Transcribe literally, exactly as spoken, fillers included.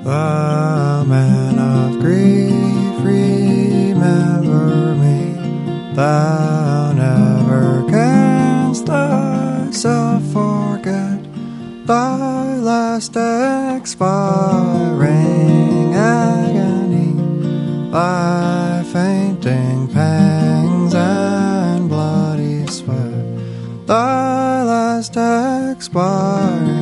The man of grief, remember me. Thou never canst thyself forget thy last expiring agony, thy fainting pangs and bloody sweat, thy last expiring